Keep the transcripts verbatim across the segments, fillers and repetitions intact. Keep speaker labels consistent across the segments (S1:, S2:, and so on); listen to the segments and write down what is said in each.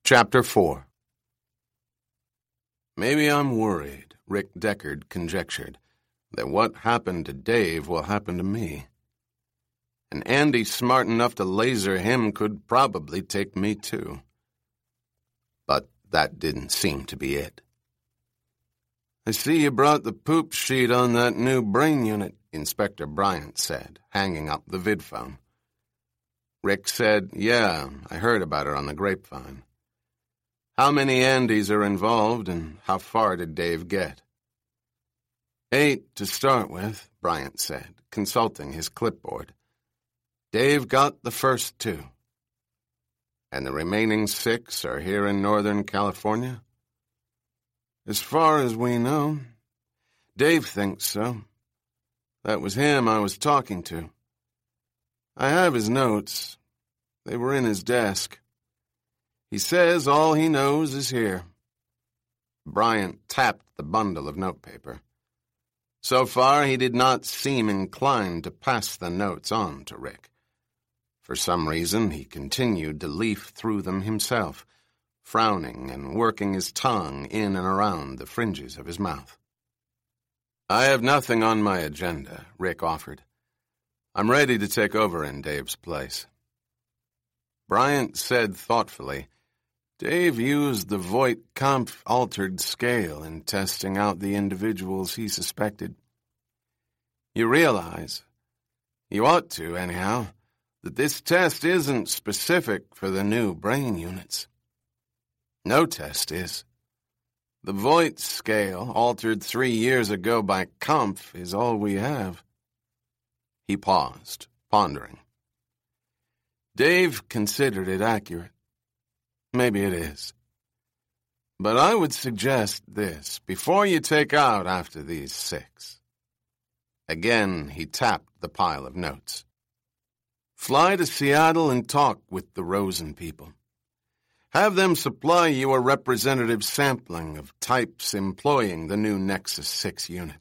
S1: Chapter four. Maybe I'm worried, Rick Deckard conjectured, that what happened to Dave will happen to me. And Andy smart enough to laser him could probably take me too. But that didn't seem to be it. I see you brought the poop sheet on that new brain unit, Inspector Bryant said, hanging up the vidphone. Rick said, yeah, I heard about her on the grapevine. How many Andys are involved, and how far did Dave get? Eight to start with, Bryant said, consulting his clipboard. Dave got the first two. And the remaining six are here in Northern California? As far as we know. Dave thinks so. That was him I was talking to. I have his notes. They were in his desk. He says all he knows is here. Bryant tapped the bundle of notepaper. So far, he did not seem inclined to pass the notes on to Rick. For some reason, he continued to leaf through them himself, frowning and working his tongue in and around the fringes of his mouth. I have nothing on my agenda, Rick offered. I'm ready to take over in Dave's place. Bryant said thoughtfully, Dave used the Voight-Kampff altered scale in testing out the individuals he suspected. You realize, you ought to anyhow, that this test isn't specific for the new brain units. No test is. The Voight scale, altered three years ago by Kampff, is all we have. He paused, pondering. Dave considered it accurate. Maybe it is. But I would suggest this, before you take out after these six. Again, he tapped the pile of notes. Fly to Seattle and talk with the Rosen people. Have them supply you a representative sampling of types employing the new Nexus six unit.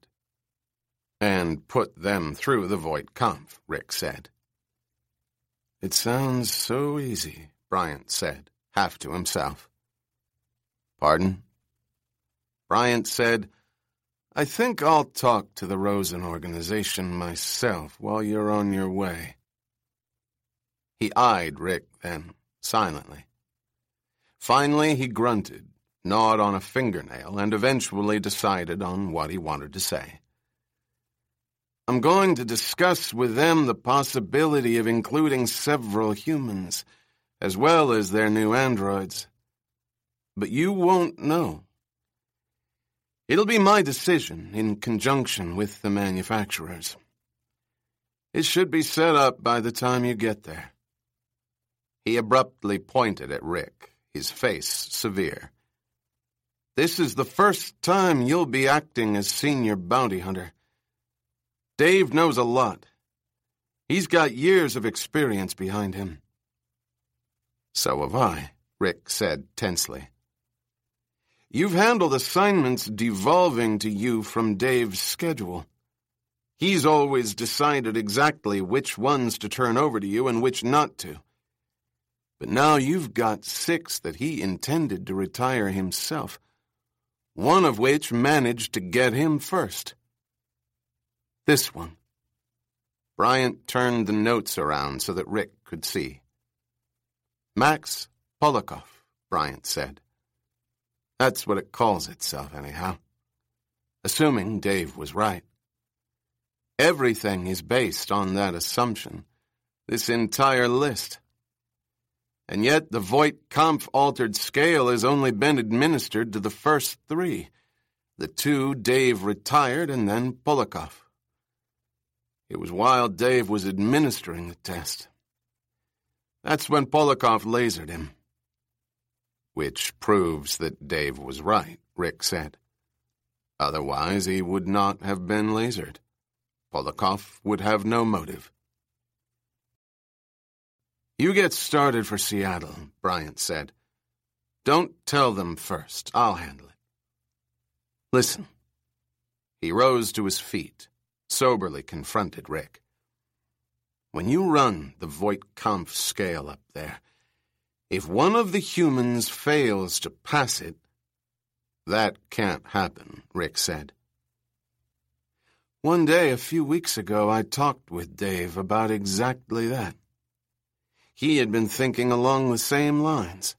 S1: And put them through the Voight-Kampff, Rick said. It sounds so easy, Bryant said, half to himself. Pardon? Bryant said, I think I'll talk to the Rosen organization myself while you're on your way. He eyed Rick then, silently. Finally, he grunted, gnawed on a fingernail, and eventually decided on what he wanted to say. I'm going to discuss with them the possibility of including several humans, as well as their new androids. But you won't know. It'll be my decision in conjunction with the manufacturers. It should be set up by the time you get there. He abruptly pointed at Rick, his face severe. This is the first time you'll be acting as senior bounty hunter. Dave knows a lot. He's got years of experience behind him. So have I, Rick said tensely. You've handled assignments devolving to you from Dave's schedule. He's always decided exactly which ones to turn over to you and which not to. But now you've got six that he intended to retire himself, one of which managed to get him first. This one. Bryant turned the notes around so that Rick could see. Max Polikoff, Bryant said. That's what it calls itself, anyhow. Assuming Dave was right. Everything is based on that assumption, this entire list. And yet the Voight-Kampff altered scale has only been administered to the first three. The two Dave retired and then Polikoff. It was while Dave was administering the test. That's when Polikoff lasered him. Which proves that Dave was right, Rick said. Otherwise, he would not have been lasered. Polikoff would have no motive. You get started for Seattle, Bryant said. Don't tell them first. I'll handle it. Listen. He rose to his feet, soberly confronted Rick. When you run the Voight-Kampff scale up there, If one of the humans fails to pass it, that can't happen, Rick said. One day a few weeks ago, I talked with Dave about exactly that. He had been thinking along the same lines.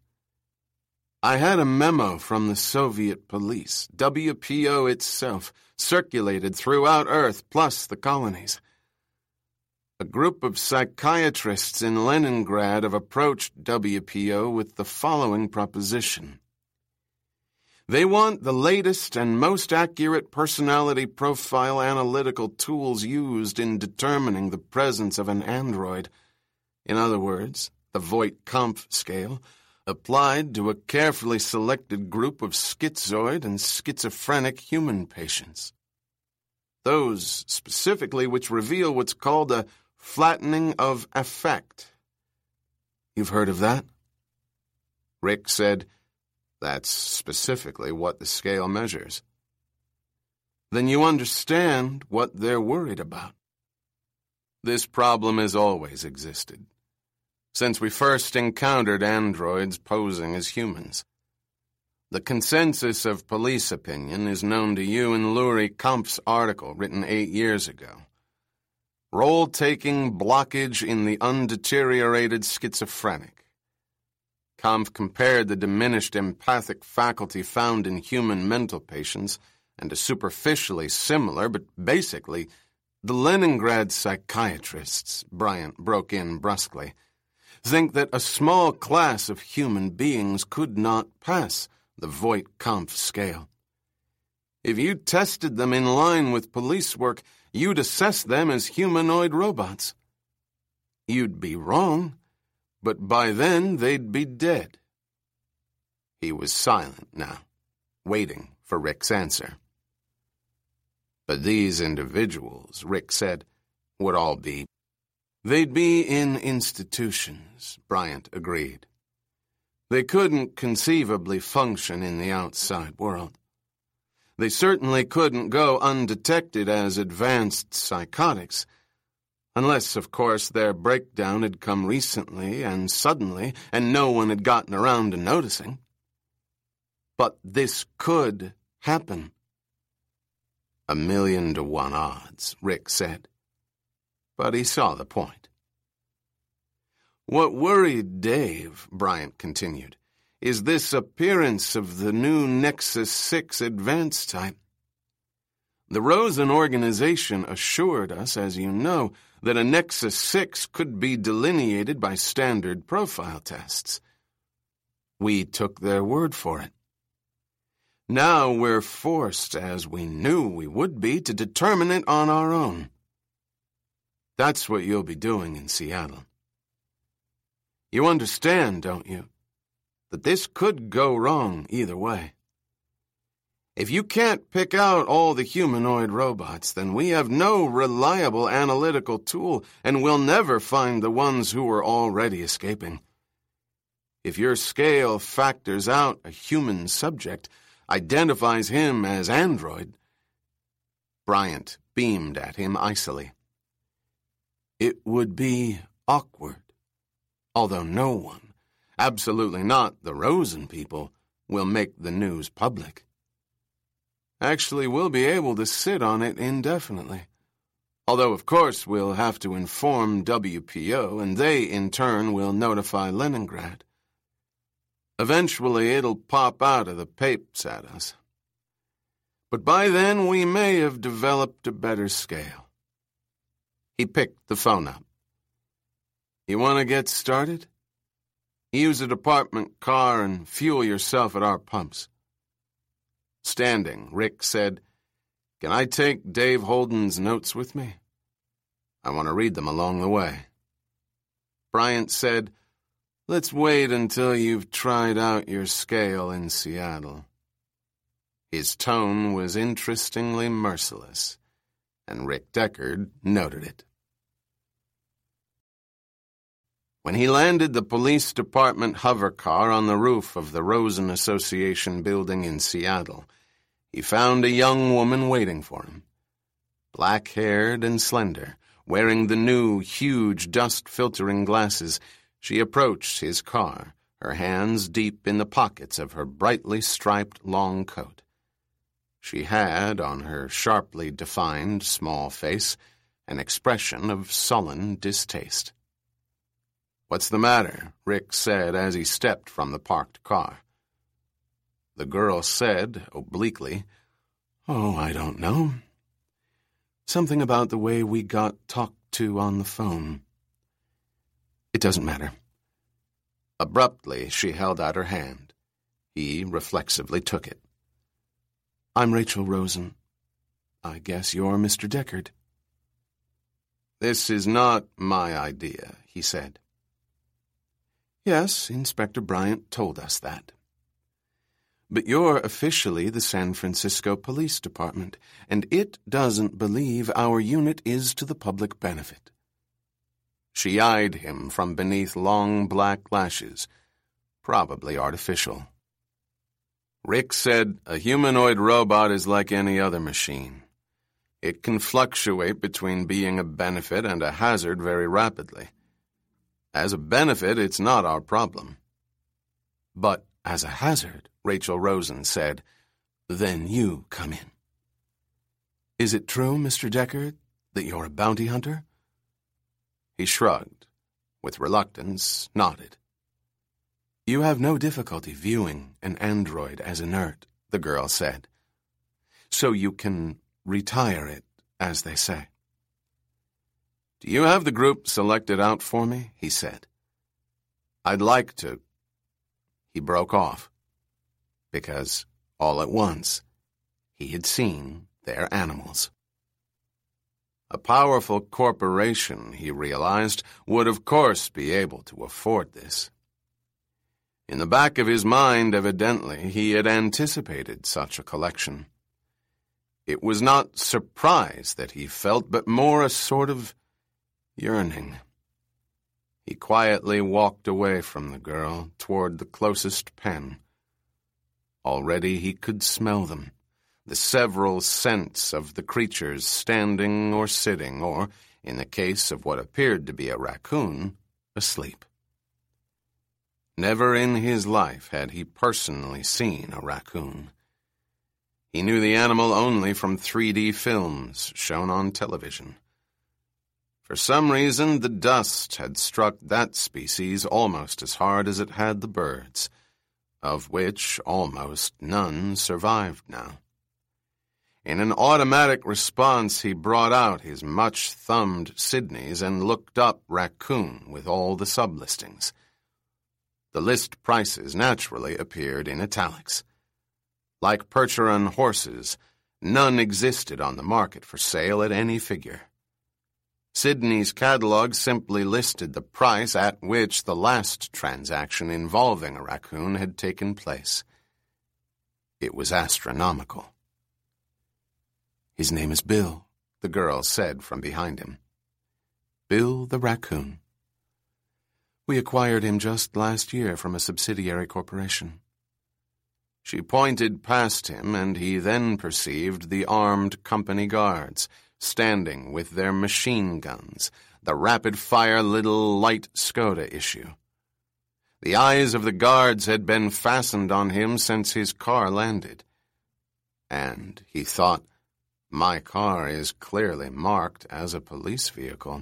S1: I had a memo from the Soviet police, W P O itself, circulated throughout Earth plus the colonies. A group of psychiatrists in Leningrad have approached W P O with the following proposition. They want the latest and most accurate personality profile analytical tools used in determining the presence of an android. In other words, the Voight-Kampff scale, applied to a carefully selected group of schizoid and schizophrenic human patients. Those, specifically, which reveal what's called a flattening of affect. You've heard of that? Rick said, that's specifically what the scale measures. Then you understand what they're worried about. This problem has always existed, since we first encountered androids posing as humans. The consensus of police opinion is known to you in Lurie Kampff's article written eight years ago. Role-taking blockage in the undeteriorated schizophrenic. Kampff compared the diminished empathic faculty found in human mental patients and a superficially similar, but basically, the Leningrad psychiatrists, Bryant broke in brusquely, think that a small class of human beings could not pass the Voight-Kampff scale. If you tested them in line with police work, you'd assess them as humanoid robots. You'd be wrong, but by then they'd be dead. He was silent now, waiting for Rick's answer. But these individuals, Rick said, would all be. They'd be in institutions, Bryant agreed. They couldn't conceivably function in the outside world. They certainly couldn't go undetected as advanced psychotics, unless, of course, their breakdown had come recently and suddenly, and no one had gotten around to noticing. But this could happen. A million to one odds, Rick said. But he saw the point. What worried Dave, Bryant continued, is this appearance of the new Nexus six advanced type. The Rosen organization assured us, as you know, that a Nexus six could be delineated by standard profile tests. We took their word for it. Now we're forced, as we knew we would be, to determine it on our own. That's what you'll be doing in Seattle. You understand, don't you, that this could go wrong either way. If you can't pick out all the humanoid robots, then we have no reliable analytical tool, and we'll never find the ones who are already escaping. If your scale factors out a human subject, identifies him as android, Bryant beamed at him icily. It would be awkward, although no one, absolutely not the Rosen people, will make the news public. Actually, we'll be able to sit on it indefinitely. Although, of course, we'll have to inform W P O, and they, in turn, will notify Leningrad. Eventually, it'll pop out of the papes at us. But by then, we may have developed a better scale. He picked the phone up. You want to get started? Use a department car and fuel yourself at our pumps. Standing, Rick said, Can I take Dave Holden's notes with me? I want to read them along the way. Bryant said, Let's wait until you've tried out your scale in Seattle. His tone was interestingly merciless, and Rick Deckard noted it. When he landed the police department hover car on the roof of the Rosen Association building in Seattle, he found a young woman waiting for him. Black-haired and slender, wearing the new, huge dust-filtering glasses, she approached his car, her hands deep in the pockets of her brightly striped long coat. She had, on her sharply defined small face, an expression of sullen distaste. "What's the matter?" Rick said as he stepped from the parked car. The girl said, obliquely, "Oh, I don't know. Something about the way we got talked to on the phone. It doesn't matter." Abruptly, she held out her hand. He reflexively took it. "I'm Rachel Rosen. I guess you're Mister Deckard." "This is not my idea," he said. "Yes, Inspector Bryant told us that. But you're officially the San Francisco Police Department, and it doesn't believe our unit is to the public benefit." She eyed him from beneath long black lashes, probably artificial. Rick said, "A humanoid robot is like any other machine. It can fluctuate between being a benefit and a hazard very rapidly. As a benefit, it's not our problem." "But as a hazard," Rachel Rosen said, "then you come in. Is it true, Mister Deckard, that you're a bounty hunter?" He shrugged, with reluctance, nodded. "You have no difficulty viewing an android as inert," the girl said. "So you can retire it, as they say." "Do you have the group selected out for me?" he said. "I'd like to—" He broke off, because, all at once, he had seen their animals. A powerful corporation, he realized, would of course be able to afford this. In the back of his mind, evidently, he had anticipated such a collection. It was not surprise that he felt, but more a sort of yearning. He quietly walked away from the girl toward the closest pen. Already he could smell them, the several scents of the creatures standing or sitting, or, in the case of what appeared to be a raccoon, asleep. Never in his life had he personally seen a raccoon. He knew the animal only from three D films shown on television. For some reason, the dust had struck that species almost as hard as it had the birds, of which almost none survived now. In an automatic response, he brought out his much-thumbed Sidney's and looked up raccoon with all the sublistings. The list prices naturally appeared in italics. Like Percheron horses, none existed on the market for sale at any figure. Sidney's catalog simply listed the price at which the last transaction involving a raccoon had taken place. It was astronomical. "His name is Bill," the girl said from behind him. "Bill the raccoon. We acquired him just last year from a subsidiary corporation." She pointed past him, and he then perceived the armed company guards, standing with their machine guns, the rapid-fire little light Skoda issue. The eyes of the guards had been fastened on him since his car landed. And, he thought, my car is clearly marked as a police vehicle.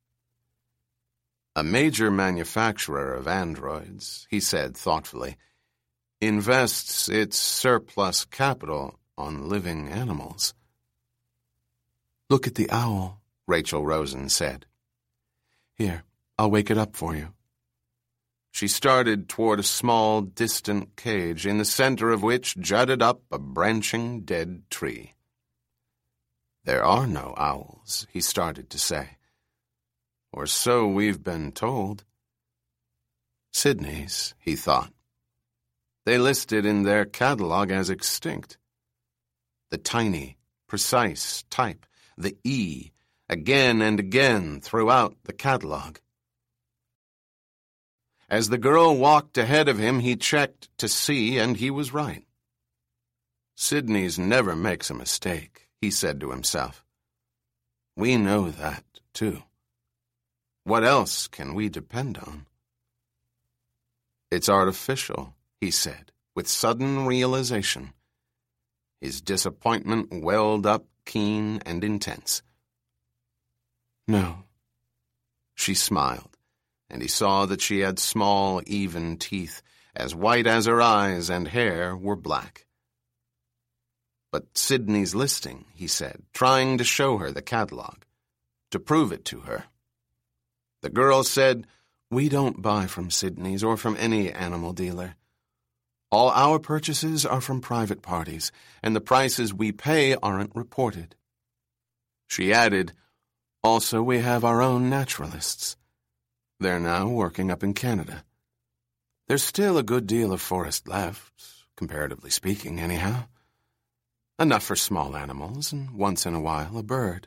S1: A major manufacturer of androids, he said thoughtfully, invests its surplus capital on living animals. "Look at the owl," Rachel Rosen said. "Here, I'll wake it up for you." She started toward a small, distant cage, in the center of which jutted up a branching dead tree. "There are no owls," he started to say. "Or so we've been told." Sidney's, he thought. They listed in their catalog as extinct. The tiny, precise type, the E, again and again throughout the catalog. As the girl walked ahead of him, he checked to see, and he was right. Sidney's never makes a mistake, he said to himself. We know that, too. What else can we depend on? It's artificial, he said, with sudden realization. His disappointment welled up keen and intense. No. She smiled, and he saw that she had small, even teeth, as white as her eyes and hair were black. But Sydney's listing, he said, trying to show her the catalog, to prove it to her. The girl said, "We don't buy from Sydney's or from any animal dealer. All our purchases are from private parties, and the prices we pay aren't reported." She added, "Also, we have our own naturalists. They're now working up in Canada. There's still a good deal of forest left, comparatively speaking, anyhow. Enough for small animals, and once in a while a bird."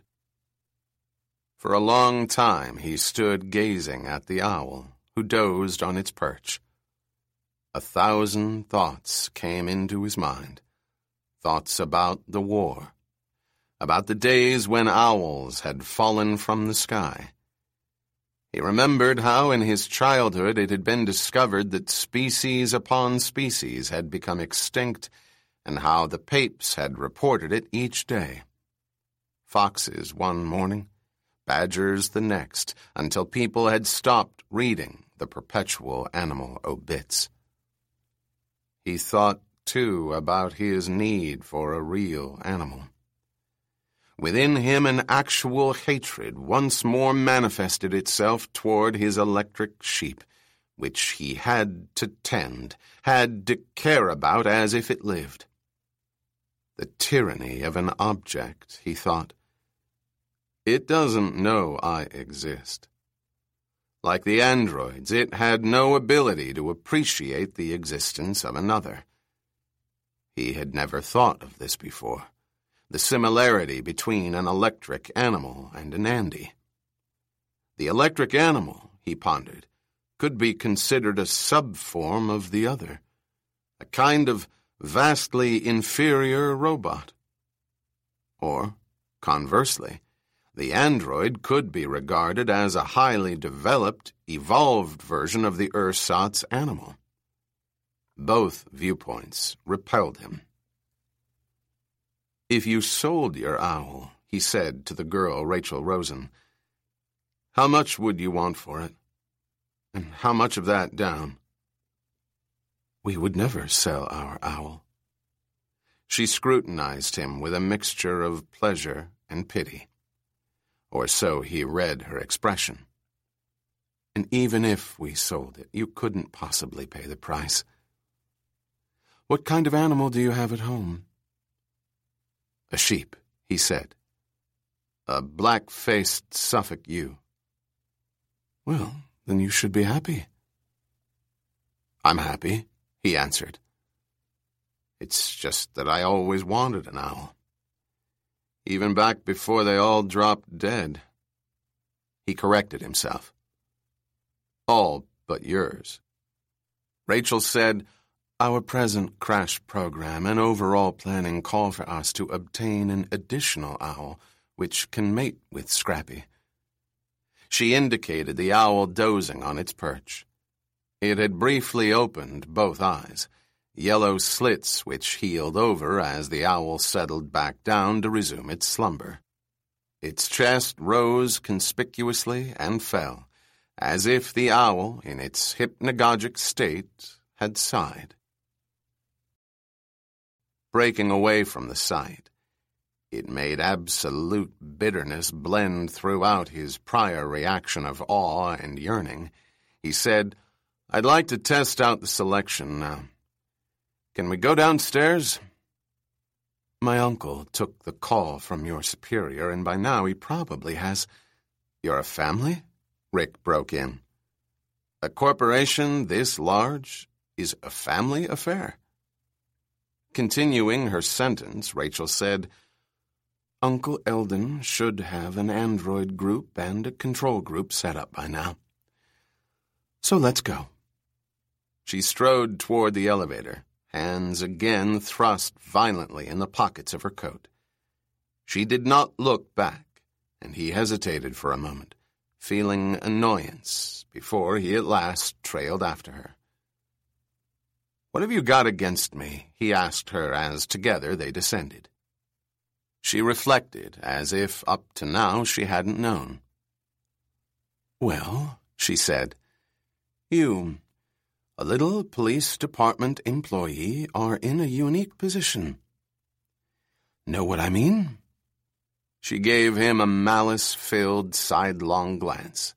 S1: For a long time he stood gazing at the owl, who dozed on its perch. A thousand thoughts came into his mind. Thoughts about the war. About the days when owls had fallen from the sky. He remembered how in his childhood it had been discovered that species upon species had become extinct, and how the papes had reported it each day. Foxes one morning, badgers the next, until people had stopped reading the perpetual animal obits. He thought, too, about his need for a real animal. Within him an actual hatred once more manifested itself toward his electric sheep, which he had to tend, had to care about as if it lived. The tyranny of an object, he thought. It doesn't know I exist. Like the androids, it had no ability to appreciate the existence of another. He had never thought of this before, the similarity between an electric animal and an Andy. The electric animal, he pondered, could be considered a sub-form of the other, a kind of vastly inferior robot. Or, conversely, the android could be regarded as a highly developed, evolved version of the ersatz animal. Both viewpoints repelled him. "If you sold your owl," he said to the girl Rachel Rosen, "how much would you want for it? And how much of that down?" "We would never sell our owl." She scrutinized him with a mixture of pleasure and pity. Or so he read her expression. "And even if we sold it, you couldn't possibly pay the price. What kind of animal do you have at home?" "A sheep," he said. "A black-faced Suffolk ewe." "Well, then you should be happy." "I'm happy," he answered. "It's just that I always wanted an owl. Even back before they all dropped dead." He corrected himself. "All but yours." Rachel said, "Our present crash program and overall planning call for us to obtain an additional owl which can mate with Scrappy." She indicated the owl dozing on its perch. It had briefly opened both eyes, yellow slits which healed over as the owl settled back down to resume its slumber. Its chest rose conspicuously and fell, as if the owl, in its hypnagogic state, had sighed. Breaking away from the sight, it made absolute bitterness blend throughout his prior reaction of awe and yearning. He said, "I'd like to test out the selection now. Can we go downstairs?" "My uncle took the call from your superior, and by now he probably has—" "You're a family?" Rick broke in. "A corporation this large is a family affair?" Continuing her sentence, Rachel said, "Uncle Eldon should have an android group and a control group set up by now. So let's go." She strode toward the elevator, hands again thrust violently in the pockets of her coat. She did not look back, and he hesitated for a moment, feeling annoyance, before he at last trailed after her. "What have you got against me?" he asked her as together they descended. She reflected, as if up to now she hadn't known. "Well," she said, "you, a little police department employee, are in a unique position. Know what I mean?" She gave him a malice-filled, sidelong glance.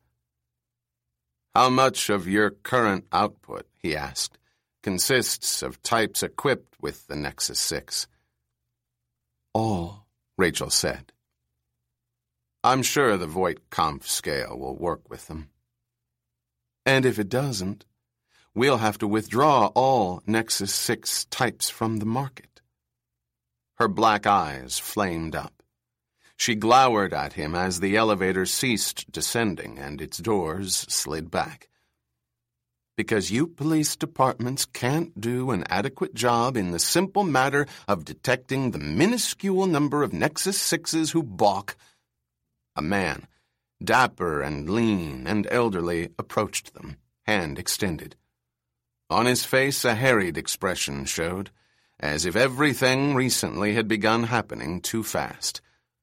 S1: "How much of your current output," he asked, "consists of types equipped with the Nexus six? "All," Rachel said. "I'm sure the Voight-Kampff scale will work with them. And if it doesn't, we'll have to withdraw all Nexus six types from the market." Her black eyes flamed up. She glowered at him as the elevator ceased descending and its doors slid back. "Because you police departments can't do an adequate job in the simple matter of detecting the minuscule number of Nexus sixes who balk." A man, dapper and lean and elderly, approached them, hand extended. On his face a harried expression showed, as if everything recently had begun happening too fast.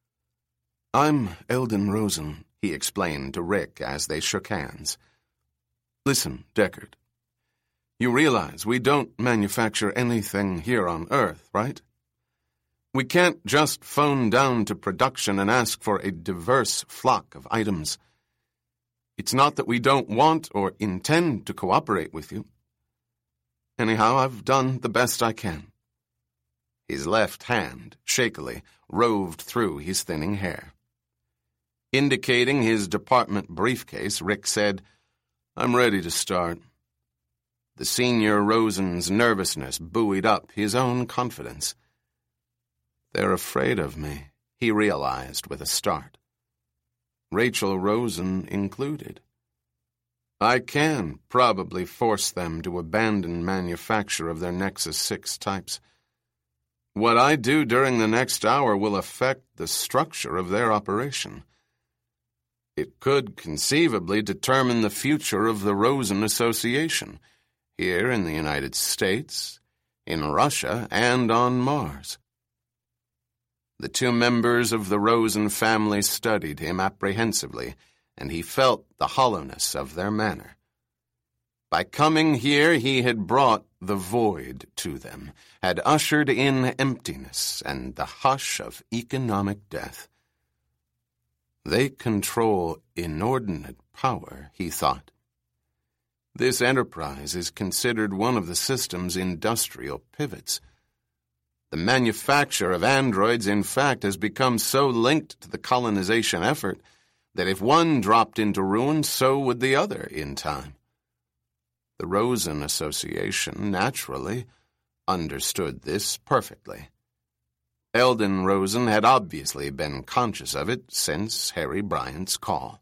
S1: "I'm Eldon Rosen," he explained to Rick as they shook hands. "Listen, Deckard, you realize we don't manufacture anything here on Earth, right? We can't just phone down to production and ask for a diverse flock of items. It's not that we don't want or intend to cooperate with you. Anyhow, I've done the best I can." His left hand, shakily, roved through his thinning hair. Indicating his department briefcase, Rick said, "I'm ready to start." The senior Rosen's nervousness buoyed up his own confidence. "They're afraid of me," he realized with a start. Rachel Rosen included. "I can probably force them to abandon manufacture of their Nexus six types. What I do during the next hour will affect the structure of their operation. It could conceivably determine the future of the Rosen Association, here in the United States, in Russia, and on Mars." The two members of the Rosen family studied him apprehensively, and he felt the hollowness of their manner. By coming here, he had brought the void to them, had ushered in emptiness and the hush of economic death. They control inordinate power, he thought. This enterprise is considered one of the system's industrial pivots. The manufacture of androids, in fact, has become so linked to the colonization effort that if one dropped into ruin, so would the other in time. The Rosen Association, naturally, understood this perfectly. Eldon Rosen had obviously been conscious of it since Harry Bryant's call.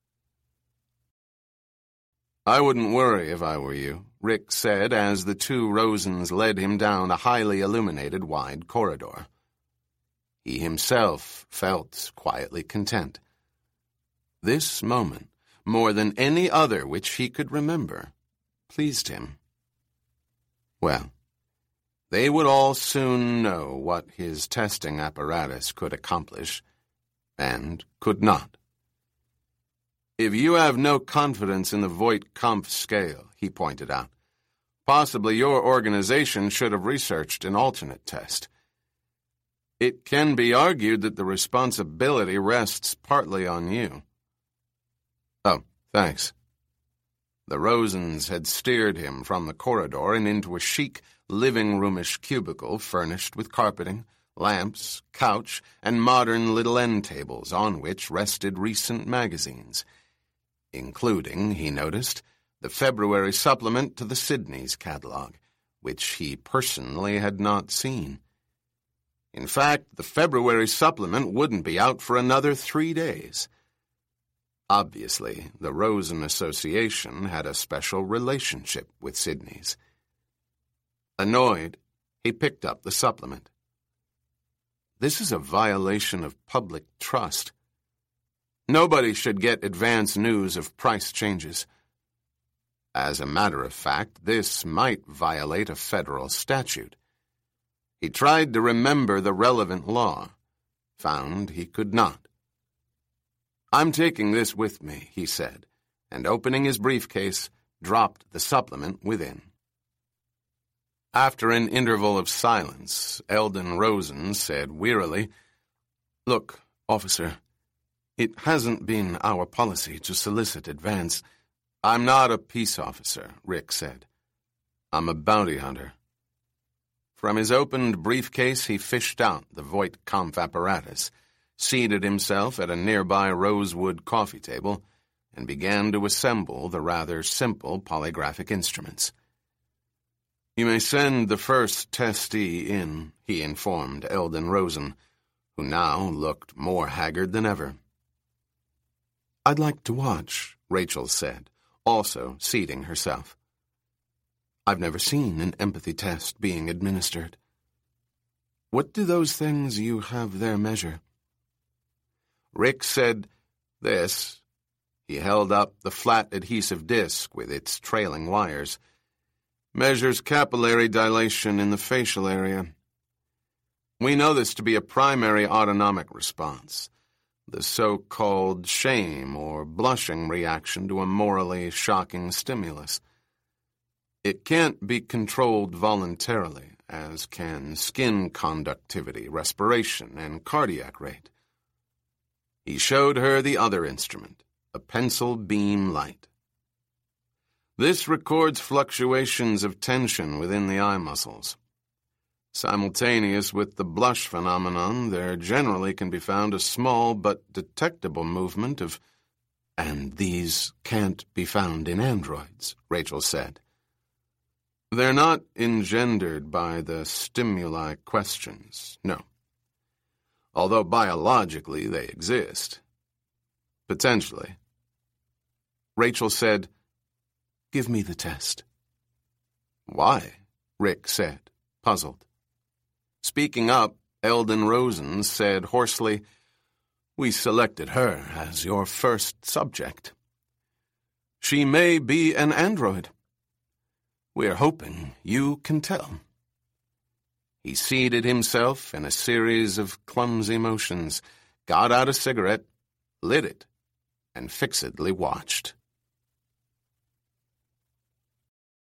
S1: "I wouldn't worry if I were you," Rick said as the two Rosens led him down a highly illuminated wide corridor. He himself felt quietly content. This moment, more than any other which he could remember, pleased him. Well, they would all soon know what his testing apparatus could accomplish, and could not. "If you have no confidence in the Voight-Kampff scale," he pointed out, "possibly your organization should have researched an alternate test. It can be argued that the responsibility rests partly on you." "Oh, thanks." The Rosens had steered him from the corridor and into a chic, living-roomish cubicle furnished with carpeting, lamps, couch, and modern little end tables on which rested recent magazines, including, he noticed, the February supplement to the Sydney's catalog, which he personally had not seen. In fact, the February supplement wouldn't be out for another three days. Obviously, the Rosen Association had a special relationship with Sydney's. Annoyed, he picked up the supplement. This is a violation of public trust. Nobody should get advance news of price changes. As a matter of fact, this might violate a federal statute. He tried to remember the relevant law, found he could not. "I'm taking this with me," he said, and opening his briefcase, dropped the supplement within. After an interval of silence, Eldon Rosen said wearily, "Look, officer, it hasn't been our policy to solicit advance." "I'm not a peace officer," Rick said. "I'm a bounty hunter." From his opened briefcase, he fished out the Voight Kampf apparatus, seated himself at a nearby rosewood coffee table, and began to assemble the rather simple polygraphic instruments. "You may send the first testee in," he informed Eldon Rosen, who now looked more haggard than ever. "I'd like to watch," Rachel said, also seating herself. "I've never seen an empathy test being administered. What do those things you have there measure?" Rick said, "This." He held up the flat adhesive disc with its trailing wires. "Measures capillary dilation in the facial area. We know this to be a primary autonomic response, the so-called shame or blushing reaction to a morally shocking stimulus. It can't be controlled voluntarily, as can skin conductivity, respiration, and cardiac rate." He showed her the other instrument, a pencil beam light. "This records fluctuations of tension within the eye muscles. Simultaneous with the blush phenomenon, there generally can be found a small but detectable movement of—" "And these can't be found in androids," Rachel said. "They're not engendered by the stimuli questions, no. Although biologically they exist. Potentially." Rachel said, "Give me the test." "Why?" Rick said, puzzled. Speaking up, Eldon Rosen said hoarsely, "We selected her as your first subject. She may be an android. We're hoping you can tell." He seated himself in a series of clumsy motions, got out a cigarette, lit it, and fixedly watched.